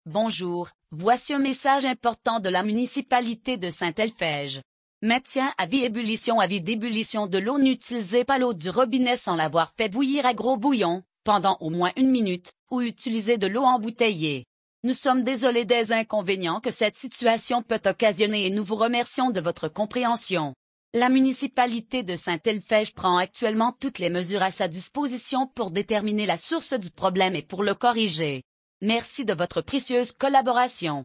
Bonjour, voici un message important de la municipalité de Saint-Elphège. Maintien à vie d'ébullition de l'eau. N'utilisez pas l'eau du robinet sans l'avoir fait bouillir à gros bouillon, pendant au moins 1 minute, ou utilisez de l'eau embouteillée. Nous sommes désolés des inconvénients que cette situation peut occasionner et nous vous remercions de votre compréhension. La municipalité de Saint-Elphège prend actuellement toutes les mesures à sa disposition pour déterminer la source du problème et pour le corriger. Merci de votre précieuse collaboration.